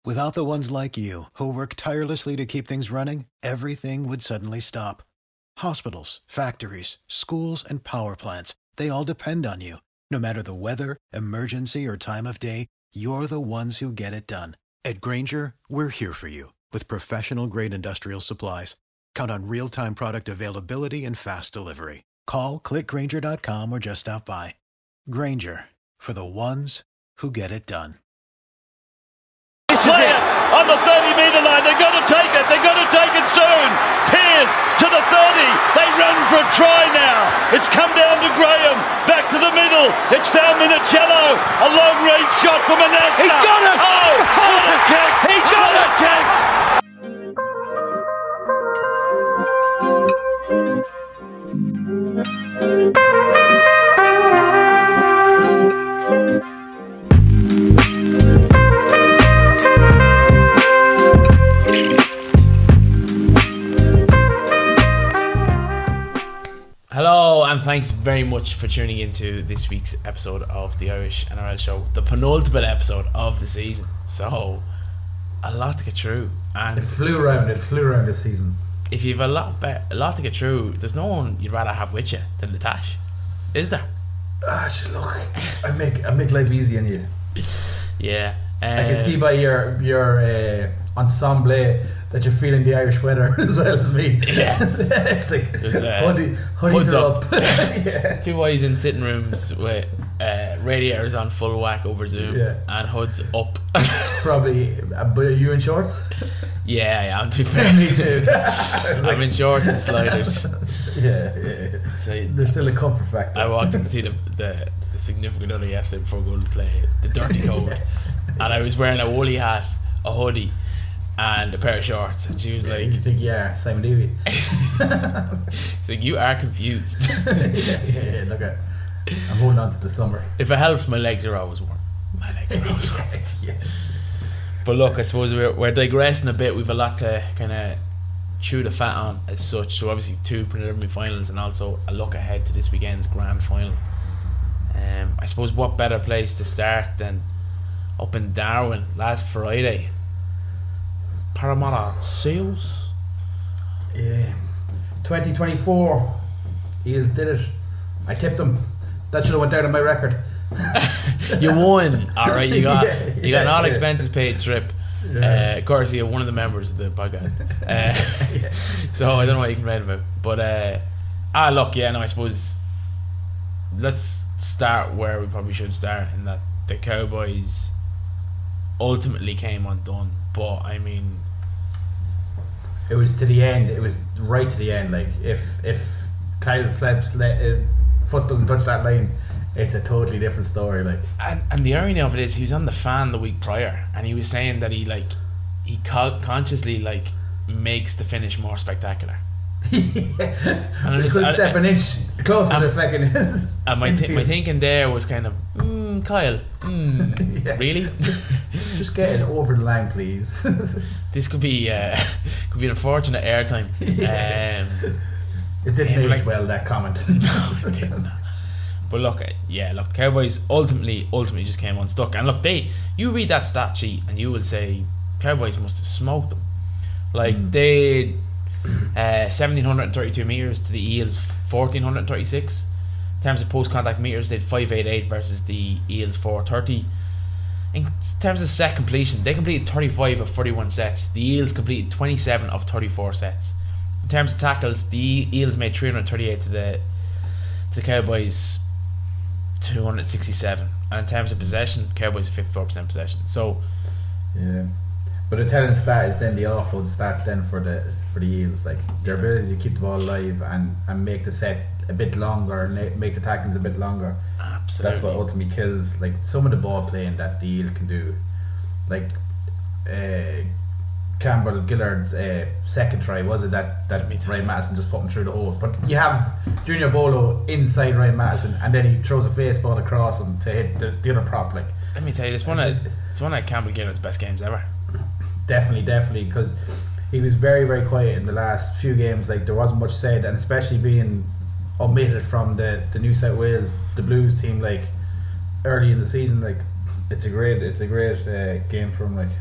Without the ones like you, who work tirelessly to keep things running, everything would suddenly stop. Hospitals, factories, schools, and power plants, they all depend on you. No matter the weather, emergency, or time of day, you're the ones who get it done. At Grainger, we're here for you with professional-grade industrial supplies. Count on real-time product availability and fast delivery. Call, click Grainger.com, or just stop by. Grainger, for the ones who get it done. Play it on the 30-metre line. They've got to take it. They've got to take it soon. Pearce to the 30. They run for a try now. It's come down to Graham. Back to the middle. It's found Minicello. A long-range shot from Anasta. He's got it. Oh, what a kick. He got a kick. Hello, and thanks very much for tuning into this week's episode of the Irish NRL Show, the penultimate episode of the season. So, a lot to get through, and It flew around this season. if you've a lot to get through, there's no one you'd rather have with you than Latash, is there? Look, I make life easy on you. Yeah, I can see by your ensemble that you're feeling the Irish weather as well as me. Yeah. It's like hoodies hoods are up. up. Yeah. Two boys in sitting rooms with radiators on full whack over Zoom, Yeah. and hoods up. Probably, but are you in shorts? Yeah, I'm too fair. Me too. I'm in shorts and sliders. Yeah. So There's still a comfort factor. I walked in to see the significant other yesterday before going to play the Dirty Code, and I was wearing a woolly hat, a hoodie, and a pair of shorts, and she was like, you think, yeah, Simon Davey. "It's like, you are confused." yeah, look at, I'm holding on to the summer. If it helps, my legs are always warm. Yeah. But look, I suppose we're digressing a bit. We've a lot to kind of chew the fat on as such. So obviously 2 preliminary finals and also a look ahead to this weekend's grand final. I suppose what better place to start than up in Darwin last Friday. Parramatta Seals. Yeah. 2024, Eels did it. I tipped them. That should have went down on my record. You won. Alright, you got an all yeah. expenses paid trip. Courtesy of one of the members of the podcast. So I don't know what you can write about. But I suppose let's start where we probably should start, in that the Cowboys ultimately came undone. But I mean, It was to the end. It was right to the end. Like if Kyle Flepp's foot doesn't touch that line, it's a totally different story. Like, and the irony of it is, he was on the Fan the week prior, and he was saying that he consciously makes the finish more spectacular. and it could step an inch closer to fucking. And my thinking there was kind of, Kyle, Yeah. really? Just get it over the line, please. This could be an unfortunate airtime. It didn't age well, that comment. No, it didn't. But look, the Cowboys ultimately just came unstuck. And look, you read that stat sheet and you will say Cowboys must have smoked them. They 1,732 metres to the Eels 1,436. In terms of post-contact metres, they had 588 versus the Eels 430. In terms of set completion, they completed 35 of 41 sets. The Eels completed 27 of 34 sets. In terms of tackles, the Eels made 338 to the Cowboys 267. And in terms of possession, Cowboys 54% possession. So yeah, but the telling stat is then the offload stat then for the Eels, like their ability to keep the ball alive and make the set a bit longer, and make the tacklings a bit longer. absolutely, That's what ultimately kills like some of the ball playing that the Eels can do. Like Campbell Gillard's second try, was it that Ryan Madison just put him through the hole? But you have Junior Bolo inside Ryan Madison, and then he throws a face ball across him to hit the other prop. Like, let me tell you, it's one of Campbell Gillard's best games ever. Definitely, because he was very, very quiet in the last few games. Like, there wasn't much said, and especially being omitted from the New South Wales, the Blues team, like early in the season. Like, it's a great game for him. Like,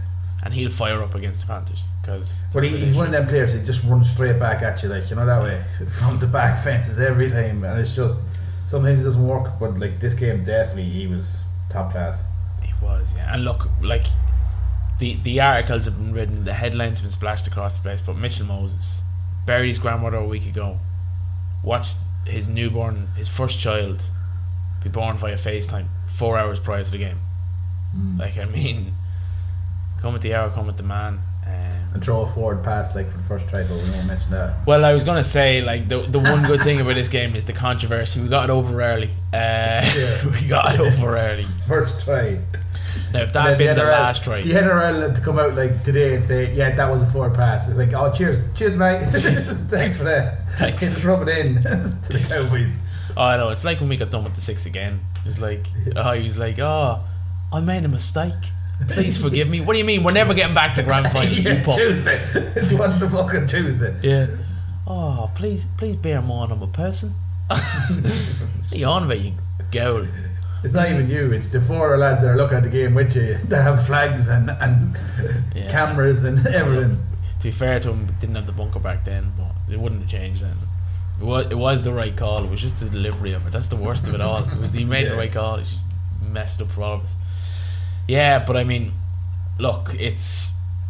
and he'll fire up against the Panthers because. But he's one of them players that just runs straight back at you, like, you know, that way from the back fences every time, and it's just sometimes it doesn't work. But like this game, definitely he was top class. He was, yeah. And look, like the articles have been written, the headlines have been splashed across the place. But Mitchell Moses buried his grandmother a week ago. Watched his first child, be born via FaceTime 4 hours prior to the game. Like, I mean, come with the hour, come with the man. And throw a forward pass like for the first try, but we won't mention that. Well, I was gonna say, like, the one good thing about this game is the controversy. We got it over early. We got it over early. First try. Now, if that had been the last try, the NRL to come out like today and say, yeah, that was a forward pass. It's like, oh, cheers, mate. Thanks for that. Thanks. Rub it in to the Cowboys. Oh, I know. It's like when we got done with the 6 again. It's like, he was like, I made a mistake. Please forgive me. What do you mean? We're never getting back to grand final. Tuesday. What's the fucking Tuesday? Yeah. Oh, please bear in mind I'm a person. What are you on about, you goal? It's not even you. It's the 4 lads that are looking at the game with you. They have flags and cameras and everything. To be fair to him, didn't have the bunker back then, but it wouldn't have changed then. It was the right call. It was just the delivery of it. That's the worst of it all. It was he made the right call. He just messed up for all of us. Yeah, but I mean, look, it's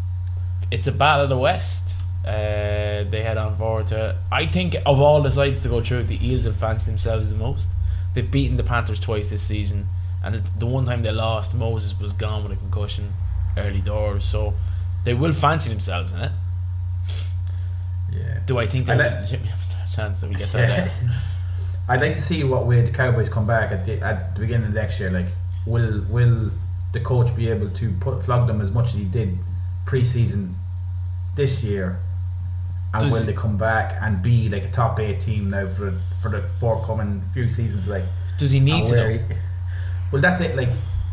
a battle of the West. They head on forward to it. I think of all the sides to go through, the Eels have fancied themselves the most. They've beaten the Panthers twice this season, and the one time they lost, Moses was gone with a concussion early doors, so they will fancy themselves in it. Yeah. Do I think there's a chance that we get that? I'd like to see what way the Cowboys come back at the beginning of next year. Like, will the coach be able to flog them as much as he did pre-season this year, and will they come back and be like a top 8 team now for the forthcoming few seasons? Like, does he need to? Well, that's it. Like,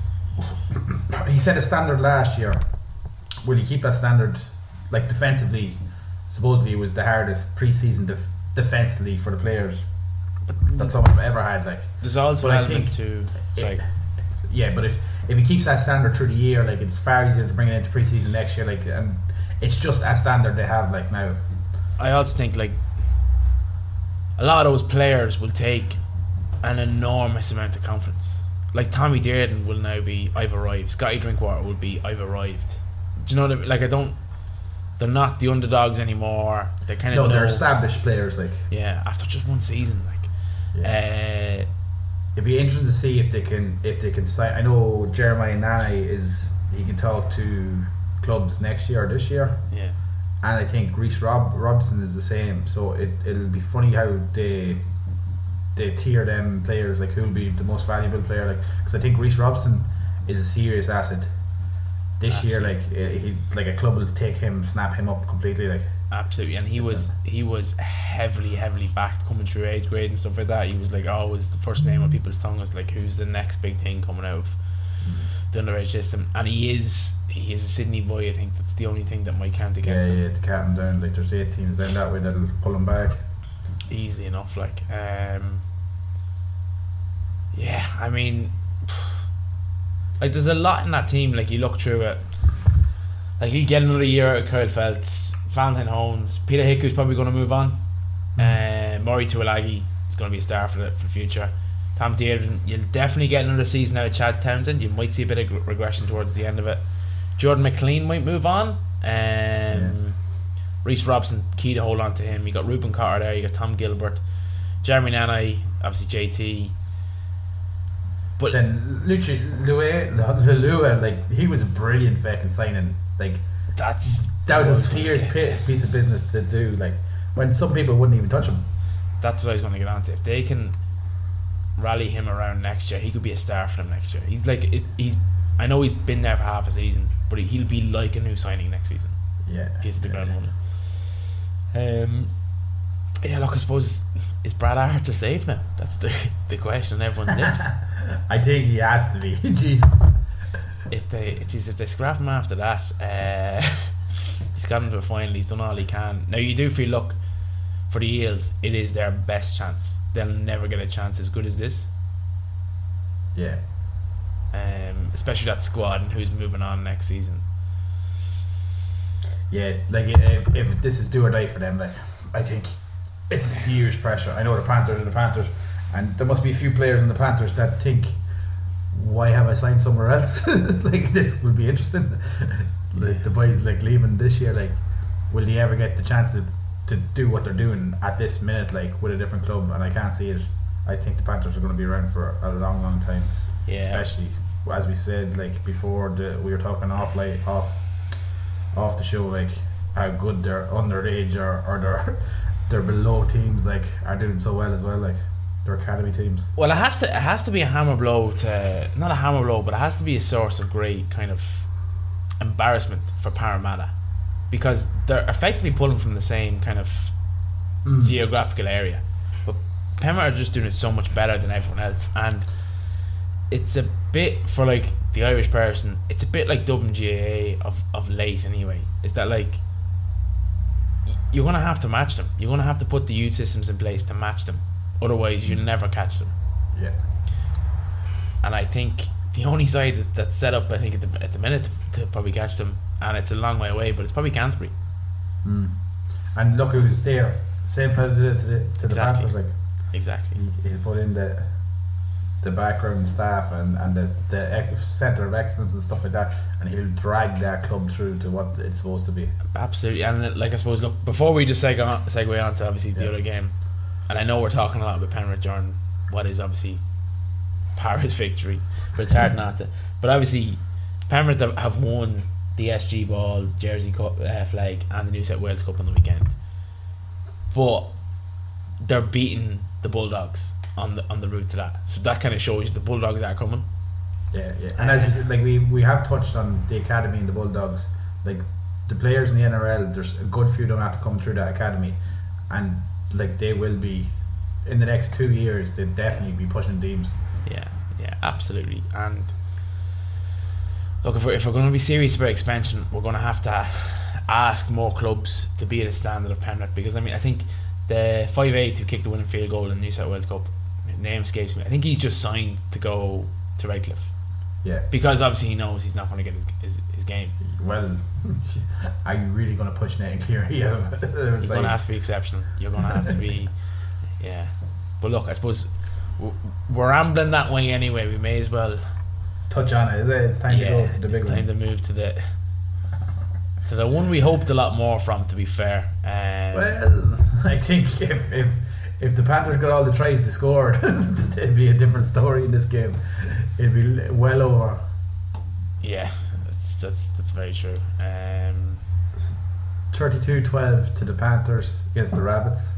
he set a standard last year. Will he keep that standard? Like, defensively, supposedly it was the hardest pre-season defensively for the players that someone ever had. Like, there's also an element to. Yeah, but if he keeps that standard through the year, like, it's far easier to bring it into pre-season next year. Like, and it's just a standard they have like now. I also think, like, a lot of those players will take an enormous amount of confidence. Like, Tommy Dearden will now be, I've arrived. Scotty Drinkwater will be, I've arrived. Do you know what I mean? Like, they're not the underdogs anymore. They kind of they're established players. Like, yeah, after just one season, like, it'd be interesting to see if they can sign. I know Jeremiah Nani he can talk to clubs next year or this year. Yeah. And I think Reece Robson is the same. So it'll be funny how they tier them players, like who'll be the most valuable player. Like, because I think Reece Robson is a serious asset this year. Like, like a club will take him, snap him up completely. Like, absolutely. And he was heavily backed coming through age grade and stuff like that. He was like always the first name on people's tongue was like, who's the next big thing coming out of the underage system? And he is a Sydney boy. I think that's the only thing that might count against him. Yeah, to cap him down. Like, there's 8 teams down that way that'll pull him back easily enough. Like, yeah, I mean, like, there's a lot in that team. Like, you look through it, like, he'll get another year out of Kyle Feltz, Valentine Holmes, Peter Hicku's probably going to move on. Murray Tuilagi is going to be a star for the future. Tom Dearden, you'll definitely get another season out of Chad Townsend. You might see a bit of regression towards the end of it. Jordan McLean might move on. Reece Robson, key to hold on to him. You got Ruben Cotter there. You got Tom Gilbert, Jeremy Nanai, obviously JT. But then Lua, like, he was a brilliant fucking signing. Like, that was a serious piece of business to do. Like, when some people wouldn't even touch him. That's what I was going to get on to. If they can rally him around next year, he could be a star for them next year. He's like, I know he's been there for half a season, but he'll be like a new signing next season. Yeah, if he hits the ground running. Yeah, look, I suppose, is Brad Arthur safe now? That's the question on everyone's lips. I think he has to be. Jesus. If they scrap him after that, he's got him to a final. He's done all he can. Now, you do feel, look, for the Eels, it is their best chance. They'll never get a chance as good as this. Yeah. Especially that squad and who's moving on next season. Yeah, like if this is do or die for them, like I think it's serious pressure. I know the Panthers are the Panthers, and there must be a few players in the Panthers that think, why have I signed somewhere else? Like this would be interesting. Like the boys like leaving this year, like will they ever get the chance to do what they're doing at this minute, like with a different club? And I can't see it. I think the Panthers are going to be around for a long time. Yeah. Especially as we said, like before we were talking off the show, like how good their underage or their below teams like are doing so well as well, like their academy teams. Well, it has to be a hammer blow to, not a hammer blow, but it has to be a source of great kind of embarrassment for Parramatta, because they're effectively pulling from the same kind of geographical area, but Penrith are just doing it so much better than everyone else, and it's a bit, for like the Irish person, it's a bit like Dublin GAA of late anyway, is that like you're going to have to match them. You're going to have to put the youth systems in place to match them, otherwise you'll never catch them. Yeah. And I think the only side that's set up, I think at the minute to probably catch them, and it's a long way away, but it's probably Canterbury. And look who's there, same fella did it to the Panthers, like exactly. He put in the background staff and the centre of excellence and stuff like that, and he'll drag that club through to what it's supposed to be. Absolutely. And like I suppose, look, before we just segue on to obviously the other game, and I know we're talking a lot about Penrith during what is obviously Paris victory, but it's hard not to. But obviously Penrith have won the SG Ball, Jersey Cup, flag, and the New South Wales Cup on the weekend, but they're beating the Bulldogs on the route to that, so that kind of shows you the Bulldogs are coming. Yeah. And as we said, like we have touched on the academy and the Bulldogs, like the players in the NRL, there's a good few of them have to come through that academy, and like they will be in the next 2 years, they'll definitely be pushing teams. Yeah, absolutely. And look, if we're going to be serious about expansion, we're going to have to ask more clubs to be at the standard of Penrith, because I mean, I think the 5'8" who kicked the winning field goal in the New South Wales Cup, name escapes me, I think he's just signed to go to Redcliffe. Yeah. Because obviously he knows he's not going to get his game. Well, are you really going to push Nathan Cleary? You're going to have to be exceptional. You're going to have to be, yeah. But look, I suppose we're rambling that way anyway. We may as well touch on it. It's time to go to the big one. It's time to move to the one we hoped a lot more from, to be fair. Well, I think if the Panthers got all the tries they scored, it'd be a different story in this game. It'd be well over. Yeah, that's very true. 32-12 to the Panthers against the Rabbits.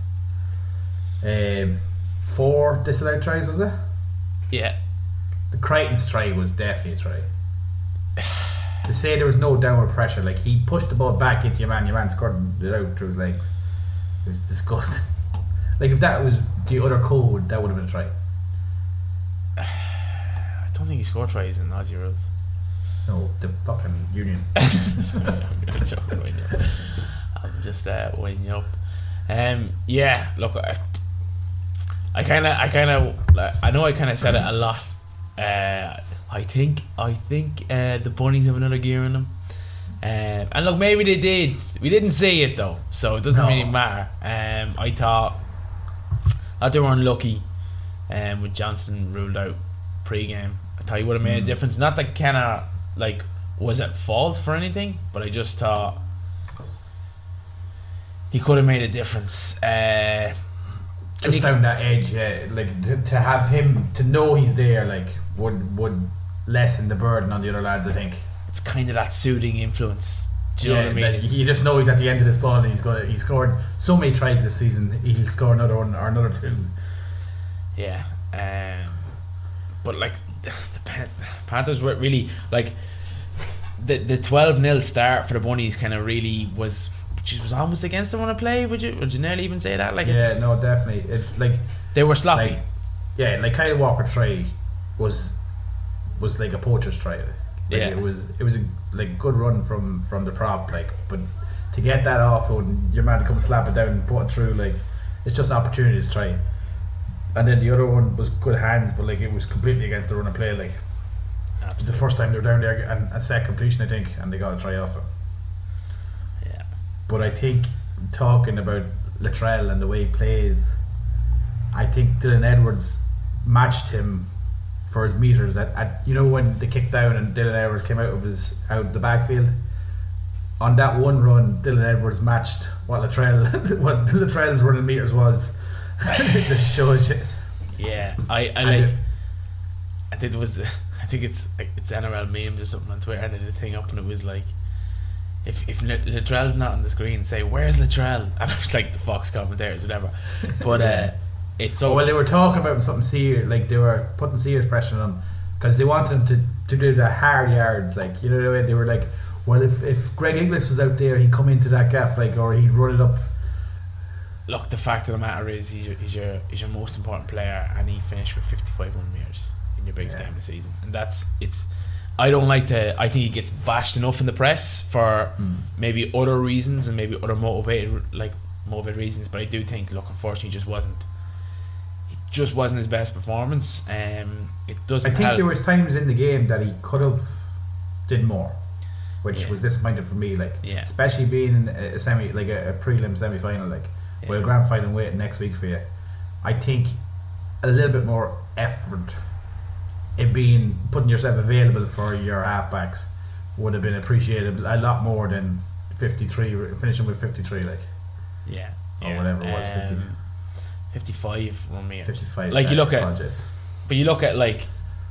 4 disallowed tries, was it? Yeah. The Crichton's try was definitely a try. To say there was no downward pressure, like he pushed the ball back into your man scored it out through his legs. It was disgusting. Like if that was the other code, that would have been a try. I don't think he scored tries in Aussie rules. No, the fucking Union. I'm just winding you up. Yeah, look, I know I kind of said it a lot. I think the Bunnies have another gear in them. And look, maybe they did. We didn't see it though, so it doesn't really matter. I thought they were unlucky with Johnston ruled out pre-game. I thought he would have made a difference. Not that Kenna was at fault for anything, but I just thought he could have made a difference. Just down that edge, yeah. Like to have him, to know he's there, like would lessen the burden on the other lads. I think it's kind of that soothing influence. Do you know what I mean? Like you just know he's at the end of this ball, and he scored so many tries this season. He'll score another one or another 2. Yeah, but like the Panthers were really like the 12-0 start for the Bunnies. Kind of really was almost against them on a play. Would you nearly even say that? Like no, definitely. They were sloppy. Like Kyle Walker try was like a poacher's try. It was a good run from the prop, but to get that off and your man to come slap it down and put it through, it's just an opportunity to try. And then the other one was good hands, but it was completely against the run of play. Absolutely. The first time they were down there and a set completion, I think, and they got a try off it. Yeah, But I think talking about Latrell and the way he plays, I think Dylan Edwards matched him for his meters at you know when they kicked down and Dylan Edwards came out of the backfield. On that one run, Dylan Edwards matched what Latrell's running meters was. It just shows you. Yeah, I think it's NRL memes or something on Twitter, and the thing up, and it was like, if Latrell's not on the screen, say where's Latrell, and I was like the Fox commentators, whatever. But it's so. Well, they were talking about something serious, like they were putting serious pressure on him because they wanted him to do the hard yards, like you know the way they were like, well, if Greg Inglis was out there, he'd come into that gap, like, or he'd run it up. Look, the fact of the matter is, he's your most important player, and he finished with 55 meters in your biggest game of the season, and I don't like to. I think he gets bashed enough in the press for maybe other reasons and maybe other motivated reasons, but I do think, look, unfortunately, it just wasn't his best performance. It doesn't. I think there was times in the game that he could have did more, which was disappointing for me. Like, especially being in a prelim semi-final, like, with a grand final waiting next week for you. I think a little bit more effort in putting yourself available for your halfbacks would have been appreciated a lot more than 53, finishing with 53, like. Yeah. Or whatever it was, 55 meters. 55. Like, you look at like,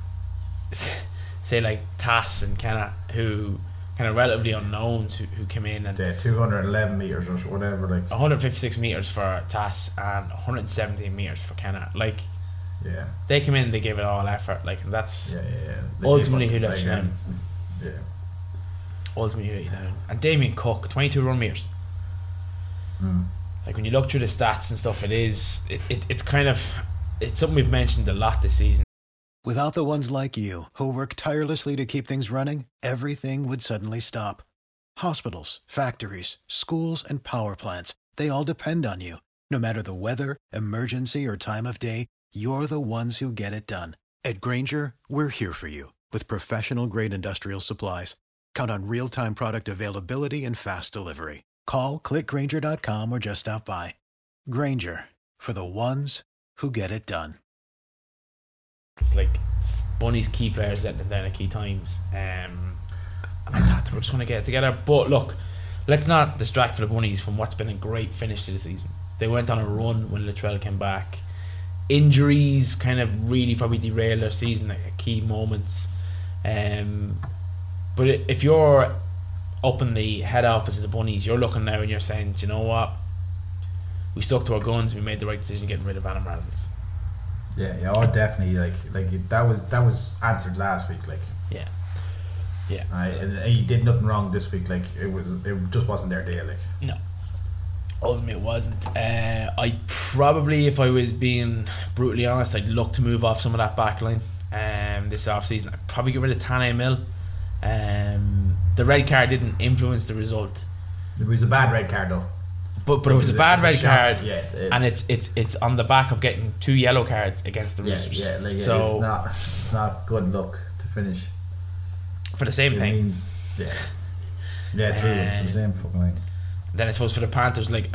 say like Tass and Kenna, who kind of relatively unknowns who came in and 211 meters or whatever, like 156 meters for Tass and 117 meters for Kenna. Like, they come in, they give it all effort, like, and that's ultimately who let you down. Ultimately who let you down. And Damien Cook, 22 run meters. Like, when you look through the stats and stuff, it's kind of, it's something we've mentioned a lot this season. Without the ones like you, who work tirelessly to keep things running, everything would suddenly stop. Hospitals, factories, schools, and power plants, they all depend on you. No matter the weather, emergency, or time of day, you're the ones who get it done. At Grainger, we're here for you with professional-grade industrial supplies. Count on real-time product availability and fast delivery. Call, click Grainger.com, or just stop by. Grainger, for the ones who get it done. It's like Bunny's key players letting them down at key times, and I thought they were just going to get it together. But look, let's not distract for the Bunnies from what's been a great finish to the season. They went on a run when Latrell came back. Injuries kind of really probably derailed their season at key moments. But if you're up in the head office of the Bunnies, you're looking now and you're saying, do you know what? We stuck to our guns. We made the right decision getting rid of Adam Reynolds. Yeah, definitely. Like that was answered last week. Like, yeah. And he did nothing wrong this week. Like, it just wasn't their day. Like, no, ultimately it wasn't. I probably, if I was being brutally honest, I'd look to move off some of that back line. This off season, I'd probably get rid of Tane Mill. The red card didn't influence the result. It was a bad red card though. But it was a bad red card, and it's on the back of getting 2 yellow cards against the Roosters. So it's not good luck to finish for the same thing. True. For the same fucking thing. Then I suppose for the Panthers, like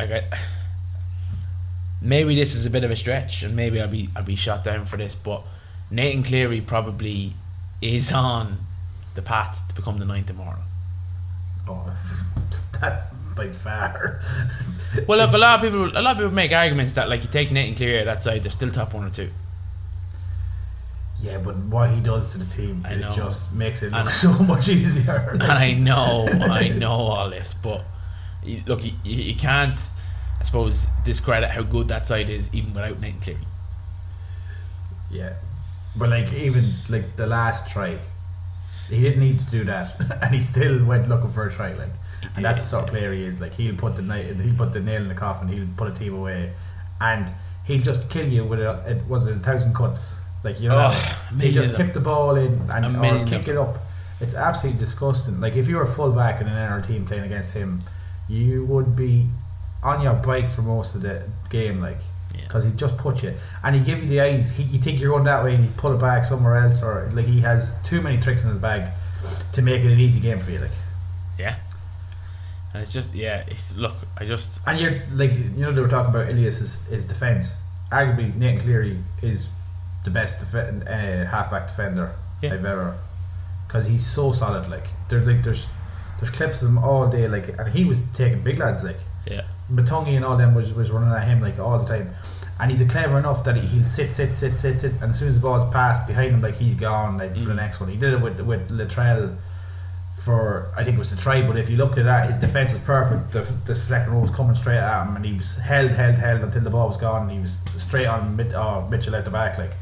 maybe this is a bit of a stretch, and maybe I'll be shot down for this, but Nathan Cleary probably is on the path to become the 9th tomorrow. Oh, that's by far. Well, look, a lot of people make arguments that, like, you take Nathan Cleary out that side, they're still top 1 or 2. Yeah, but what he does to the team, it just makes it look so much easier. And I know all this, but look, you can't, I suppose, discredit how good that side is even without Nathan Cleary. Yeah, but like, even like the last try, he didn't need to do that, and he still went looking for a try. Like, and that's the sort of player he is. Like, he'll put the nail in the coffin. He'll put a team away, and he'll just kill you with it was 1,000 cuts. Like, you know, he just tip the ball in or kick it up. It's absolutely disgusting. Like, if you were a fullback in an NR team playing against him, you would be on your bike for most of the game, like, because he'd just put you, and he'd give you the eyes. You think you're going that way, and he'd pull it back somewhere else, or like, he has too many tricks in his bag to make it an easy game for you. Like, And it's just look, And you're like, they were talking about Ilias' defence. Arguably, Nathan Cleary is the best halfback defender I've ever, because he's so solid. Like there's clips of him all day, like, and he was taking big lads, like Matungi and all them was running at him like all the time. And he's clever enough that he'll sit, and as soon as the ball's passed behind him, like, he's gone, like, for the next one. He did it with Latrell for, I think it was the try, but if you looked at that, his defence was perfect. The second row was coming straight at him, and he was held until the ball was gone, and he was straight on Mitchell at the back, like.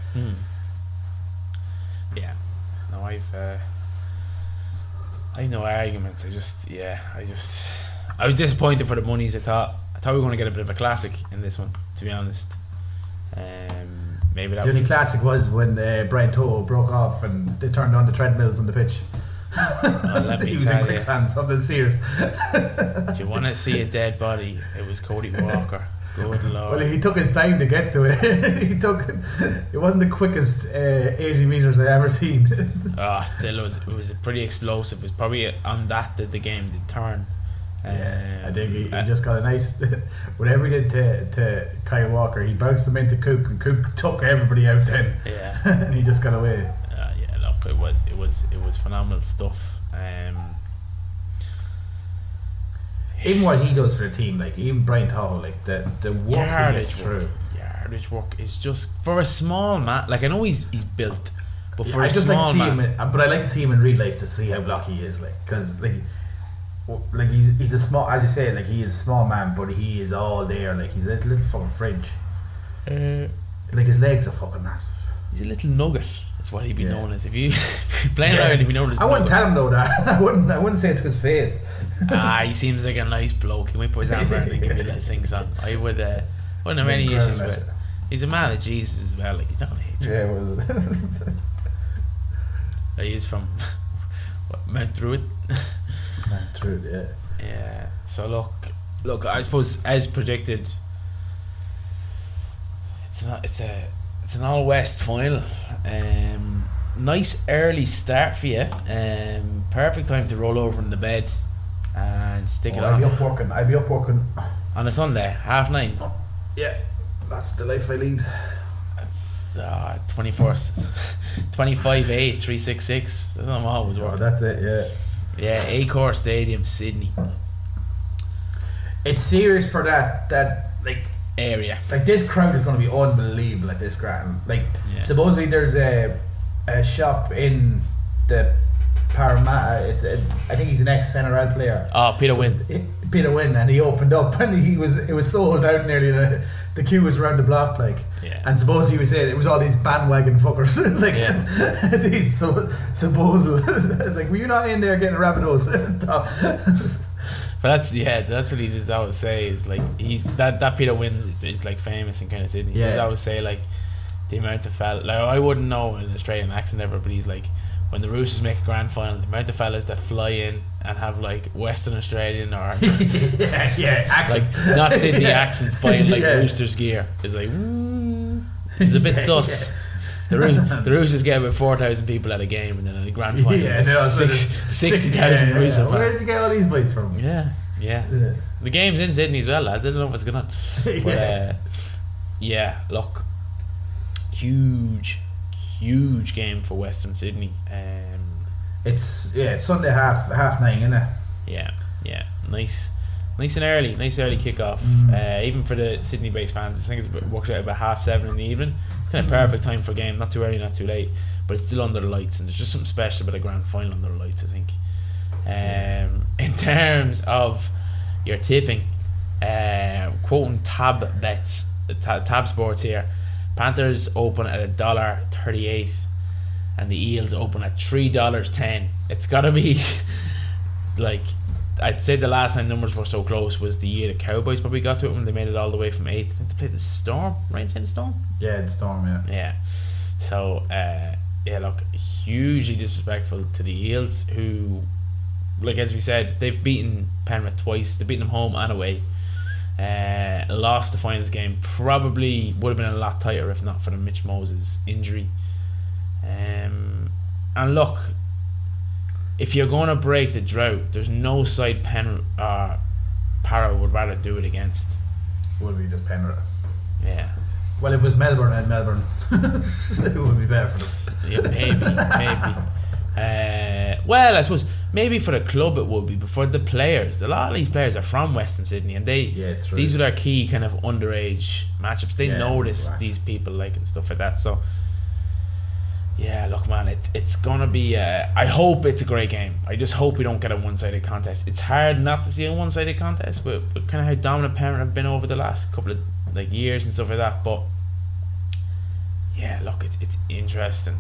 Yeah. No, I've no arguments. I was disappointed for the monies. I thought we were going to get a bit of a classic in this one, to be honest. Maybe that the only classic was when Brian Toto broke off and they turned on the treadmills on the pitch. He was in quicksand, something serious. Do you want to see a dead body? It was Cody Walker. Good lord. Well, he took his time to get to it. It wasn't the quickest 80 metres I ever seen. Still, it was pretty explosive. It was probably on that the game did turn. I think he just got a nice whatever he did to Kyle Walker, he bounced them into Cook, and Cook took everybody out then. And he just got away. Look, it was phenomenal stuff. Even what he does for the team, like even Brian Toho, like the work he gets through. Yardage work is just for a small man. Like, I know he's built, but for I a just small like to see man, him. But I like to see him in real life to see how blocky he is, like, because like he's a small, as you say, like, he is a small man, but he is all there. Like, he's a little fucking fridge. Like, his legs are fucking massive. He's a little nugget. That's what he'd be known as. If you playing around, he'd be known as. I wouldn't tell him though that. I wouldn't say it to his face. He seems like a nice bloke. He might put his arm around and give you a little sing song. I wouldn't have any issues with it. He's a man of Jesus as well. Like, he's not an age. Yeah, well. He is from Mount Druitt. Mount Druitt, yeah. So look. I suppose as predicted, it's an all West final. Nice early start for you. Perfect time to roll over in the bed and stick it on. I'd be up working on a Sunday, 9:30. Yeah, that's the life I lead. That's 25-8 366. That's not always working. That's it. Yeah, Accor Stadium, Sydney. It's serious for that like area. Like, this crowd is going to be unbelievable at this Grattan. Like, supposedly there's a shop in the Parramatta. I think he's an ex-NRL player. Peter Wynn. Peter Wynn, and he opened up, and it was sold out nearly. The queue was around the block, like. And supposedly he was saying it was all these bandwagon fuckers, like these supposal. It's like, were you not in there getting a Rabbitohs? But that's what he just always say is, like, he's that Peter Wins is like famous in kind of Sydney. He just always say, like, the amount of fellas, like, I wouldn't know an Australian accent ever, but he's like, when the Roosters make a grand final, the amount of fellas that fly in and have like Western Australian or accents, like not Sydney accents, buying like Roosters gear is like it's a bit sus. The Roosters get about 4,000 people at a game, and then at the grand final 60,000 Roosters. Where did you get all these boys from? Yeah. The game's in Sydney as well, lads. I don't know what's going on, but look, huge game for Western Sydney. It's Sunday half 9, isn't it? Yeah. Nice and early kickoff. Even for the Sydney-based fans, I think it works out about 7:30 in the evening. Kind of perfect time for a game, not too early, not too late, but it's still under the lights, and there's just something special about a grand final under the lights, I think. In terms of your tipping, quoting Tab Bets, Tab Sports here, Panthers open at $1.38 and the Eels open at $3.10. It's gotta be like, I'd say the last time numbers were so close was the year the Cowboys probably got to it when they made it all the way from 8th. I think they played the Storm, right? The Storm? Yeah, the Storm, yeah. So look, hugely disrespectful to the Eels, who, like, as we said, they've beaten Penrith twice. They've beaten them home and away. Lost the finals game. Probably would have been a lot tighter if not for the Mitch Moses injury. And look, if you're going to break the drought, there's no side Para would rather do it against. Would be just Penrith. Yeah. Well, if it was Melbourne, it would be better for them. Yeah, maybe. Well, I suppose maybe for the club it would be, but for the players, a lot of these players are from Western Sydney, and these were their key kind of underage matchups. They notice these people like and stuff like that. So yeah, look, man, it's gonna be. I hope it's a great game. I just hope we don't get a one-sided contest. It's hard not to see a one-sided contest, but kind of how dominant Penrith have been over the last couple of years and stuff like that. But yeah, look, it's interesting.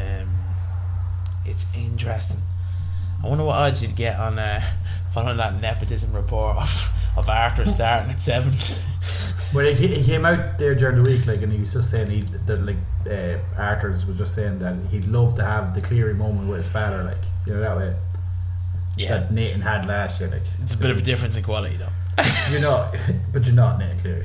It's interesting. I wonder what odds you'd get on following that nepotism report of Arthur starting at 7. Well, he came out there during the week, and he was just saying Arthur was just saying that he'd love to have the Cleary moment with his father, that way. Yeah. That Nathan had last year, It's a bit of a difference in quality, though. You're not Nathan Cleary.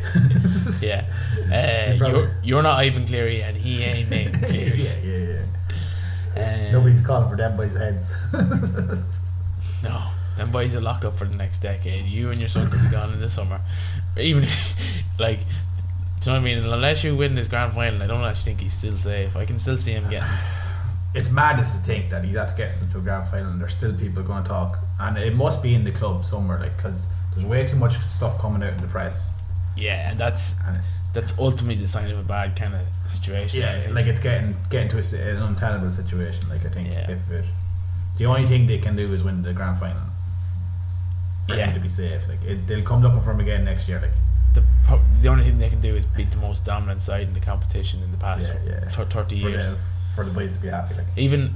Yeah. You're not Ivan Cleary, and he ain't Nathan Cleary. Yeah. Nobody's calling for them boys' heads. No, them boys are locked up for the next decade. You and your son could be gone in the summer. Even if, do you know what I mean? Unless you win this grand final, I don't actually think he's still safe. I can still see him getting. It's madness to think that he's had to get into a grand final and there's still people going to talk, and it must be in the club somewhere, because there's way too much stuff coming out in the press. Yeah, and that's ultimately the sign of a bad kind of situation. Yeah, it's getting to an untenable situation. I think the only thing they can do is win the grand final for him to be safe. They'll come looking for him again next year. The only thing they can do is beat the most dominant side in the competition in the past for 30 years. For the boys to be happy. Even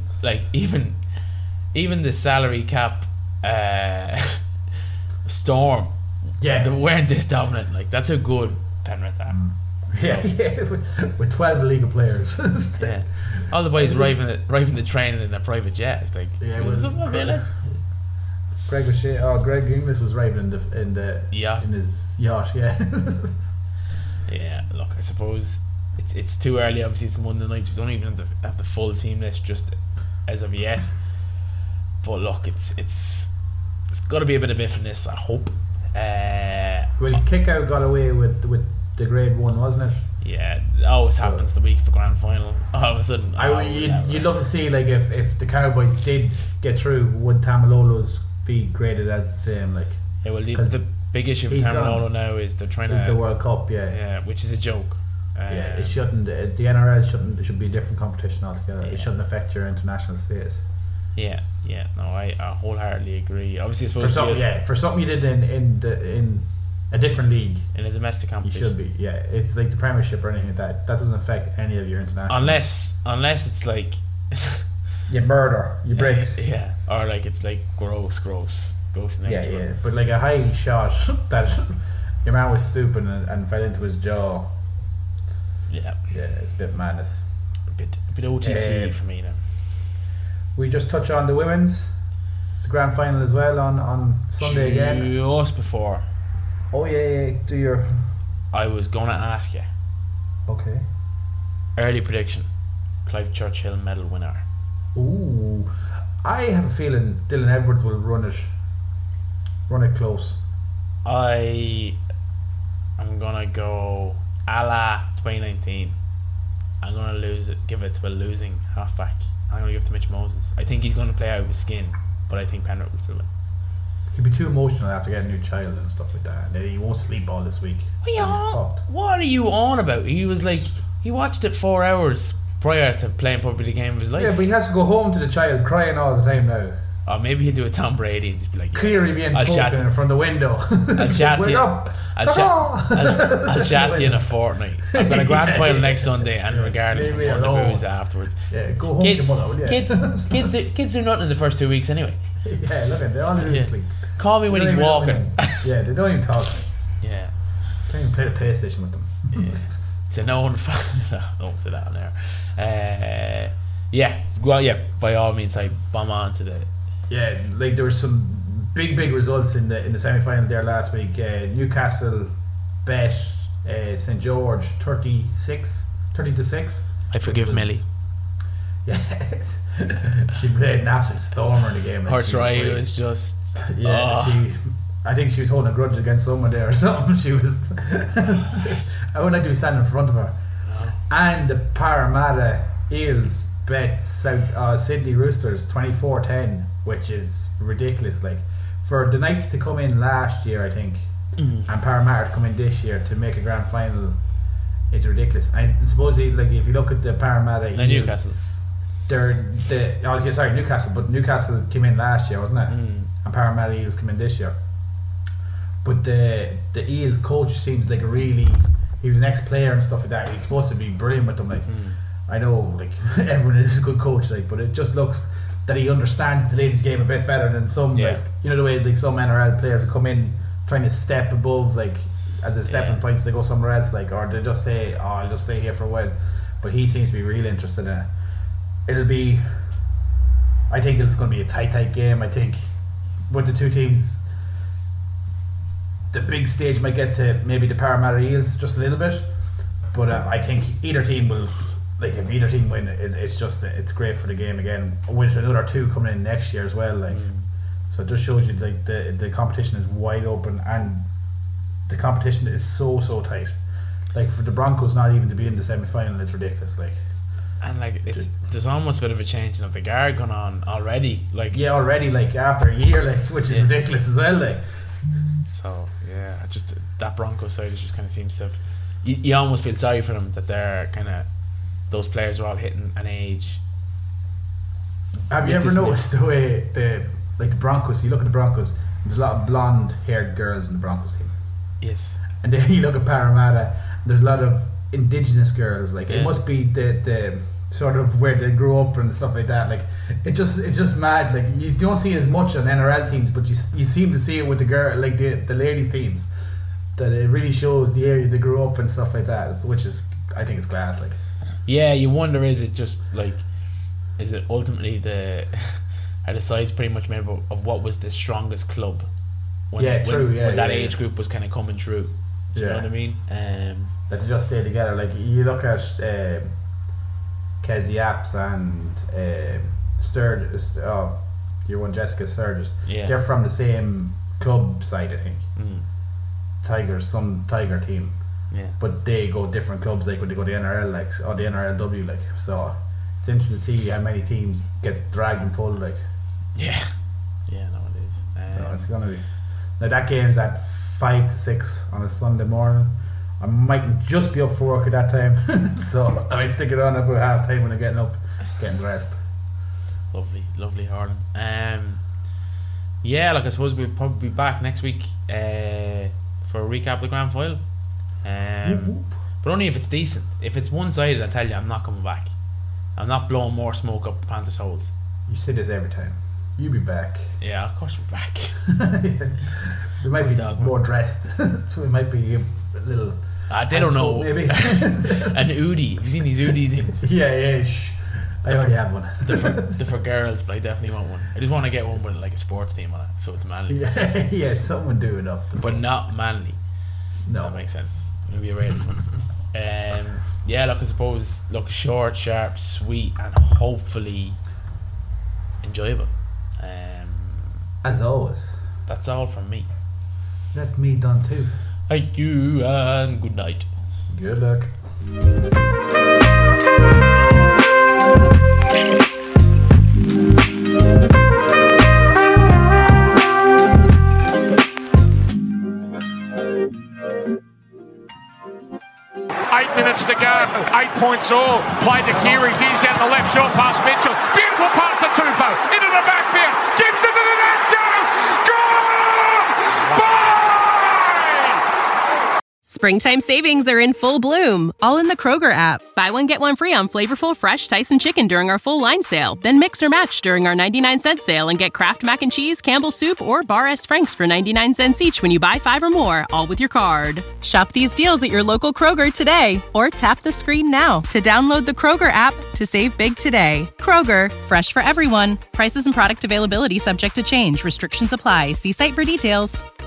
the salary cap Storm. Yeah, they weren't this dominant. That's how good Penrith are. With 12 league of players. Yeah, all the boys arriving the training in their private jets. Greg Inglis was arriving in the yacht. In his yacht. Yeah. Yeah. Look, I suppose it's too early. Obviously, it's Monday night. So we don't even have the full team list just as of yet. But look, it's got to be a bit of biffness, I hope. Well, Kick-Out got away with the grade 1, wasn't it? Yeah, it always happens the week for grand final. All of a sudden, you'd love to see if the Cowboys did get through, would Tamalolo's be graded as the same? Yeah, well, the big issue for Tamalolo now is they're trying to. Is the World Cup, yeah, which is a joke. It shouldn't. The NRL shouldn't. It should be a different competition altogether. It shouldn't affect your international status. Yeah. No, I wholeheartedly agree. Obviously, I suppose for something you did in a different league, in a domestic competition, you should be. Yeah, it's like the Premiership or anything like that. That doesn't affect any of your international. Unless it's you murder, you break. Yeah, or it's gross nature. Yeah. But a high shot that your man was stooping and fell into his jaw. Yeah, it's a bit madness. A bit OTT for me now. We just touch on the women's. It's the grand final as well on Sunday again. Just before. Oh yeah. Do your. I was gonna ask you. Okay. Early prediction: Clive Churchill medal winner. Ooh, I have a feeling Dylan Edwards will run it close. I'm gonna go a la 2019. I'm gonna give it to a losing halfback. I'm going to give it to Mitch Moses. I think he's going to play out of his skin, but I think Penrith will still win. He'll be too emotional after getting a new child and stuff like that. And then he won't sleep all this week. What are you on about? He was he watched it 4 hours prior to playing probably the game of his life. Yeah, but he has to go home to the child crying all the time now. Or maybe he'll do a Tom Brady and just be like, Cleary being poking from the window. I'll chat to you. I'll chat to you in a fortnight. I've got a grand final next Sunday, and regardless, I'm going to booze afterwards. Yeah, go home to your mother, will you? Kids do nothing in the first 2 weeks anyway. Yeah, look at they all do sleep. Call me when he's walking. Yeah, they don't even talk. Yeah. Can't even play the PlayStation with them. Yeah. It's a known fact. Don't say that on there. By all means, I bomb on to the. Yeah, there were some big results in the semi-final there last week. Newcastle bet St George 30-6. I forgive Millie. Yes, she played an absolute stormer in the game. Her try was just. Yeah, I think she was holding a grudge against someone there or something. She was. I would like to be standing in front of her. No. And the Parramatta Eels bet Sydney Roosters 24-10, which is ridiculous. Like, for the Knights to come in last year, I think, and Parramatta to come in this year to make a grand final, it's ridiculous. And supposedly, like, if you look at the Parramatta Eels, Newcastle. Newcastle, but Newcastle came in last year, wasn't it? And Parramatta Eels came in this year. But the Eels coach seems like he was an ex-player and stuff like that. He's supposed to be brilliant with them. Like, I know, like, everyone is a good coach, like, but it just looks that he understands the ladies' game a bit better than some, like, you know, the way like some NRL players who come in trying to step above, like, as a stepping points, they go somewhere else, like, or they just say, "Oh, I'll just stay here for a while." But he seems to be really interested in it. I think it's going to be a tight game. I think with the two teams, the big stage might get to maybe the Parramatta Eels just a little bit, but I think either team will, like, if either team win, it's great for the game again, with another two coming in next year as well, like. So it just shows you, like, the competition is wide open, and the competition is so tight. Like, for the Broncos not even to be in the semi-final, it's ridiculous, like. And like, there's almost a bit of a changing of the guard going on already, like. Yeah, already, like, after a year, like, which is ridiculous as well, like. So yeah, just that Broncos side just kind of seems to have, you almost feel sorry for them that they're kind of, those players are all hitting an age. Have you ever noticed the way the Broncos? You look at the Broncos. There's a lot of blonde-haired girls in the Broncos team. Yes. And then you look at Parramatta. There's a lot of Indigenous girls. Like, it must be the sort of where they grew up and stuff like that. Like, it's just mad. Like, you don't see it as much on NRL teams, but you seem to see it with the girl, like the ladies teams. That it really shows the area they grew up and stuff like that, which is, I think, it's class. Like, yeah, you wonder, is it ultimately are the sides pretty much made up of what was the strongest club when that age group was kind of coming through? Do you know what I mean? That they just stay together. Like, you look at Kezzy Apps and Sturgis, your one Jessica Sturgis. They're from the same club side, I think. Tigers, some Tiger team. Yeah. But they go different clubs, like when they go to the NRL, like, or the NRLW, like. So it's interesting to see how many teams get dragged and pulled, like. Yeah, no, it is. So it's gonna be. Now that game's at 5 to 6 on a Sunday morning. I might just be up for work at that time, so I might stick it on about half time when I'm getting dressed. Lovely Harlan. Yeah, like, I suppose we'll probably be back next week for a recap of the grand final. But only if it's decent. If it's one-sided, I tell you, I'm not coming back. I'm not blowing more smoke up the Panthers' holes. You say this every time. You be back. Yeah, of course we're back. We might be more dressed. So we might be a little. They don't know. Maybe. An Udi. Have you seen these Udi things? Yeah. I already have one. They're for girls, but I definitely want one. I just want to get one with, like, a sports team on it, so it's manly. Yeah, someone do it up. But not manly. No. That makes sense. Maybe a rated one. Yeah, look, I suppose, short, sharp, sweet, and hopefully enjoyable. As always. That's all from me. That's me done too. Thank you and good night. Good luck. To go, 8 points all. Played to Keary, views down the left, short pass Mitchell. Beautiful pass to Tupou, into the backfield. Gibson to the net, gone! Bye! Springtime savings are in full bloom, all in the Kroger app. Buy one, get one free on flavorful, fresh Tyson chicken during our full line sale. Then mix or match during our 99-cent sale and get Kraft Mac and Cheese, Campbell's Soup, or Bar S. Frank's for 99 cents each when you buy 5 or more, all with your card. Shop these deals at your local Kroger today, or tap the screen now to download the Kroger app to save big today. Kroger, fresh for everyone. Prices and product availability subject to change. Restrictions apply. See site for details.